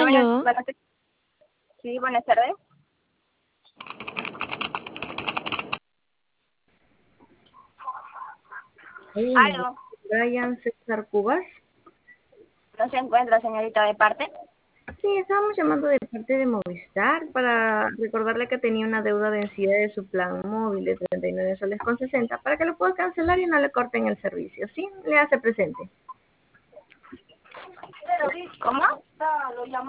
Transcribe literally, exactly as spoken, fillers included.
Bueno, buenas, Aló. buenas, sí, buenas tardes. Hola, Aló, Brian César Cubas. no se encuentra, señorita, de parte. Sí, estábamos llamando de parte de Movistar para recordarle que tenía una deuda vencida de su plan móvil de treinta y nueve soles con sesenta para que lo pueda cancelar y no le corten el servicio. ¿Sí? Le hace presente. ¿Cómo?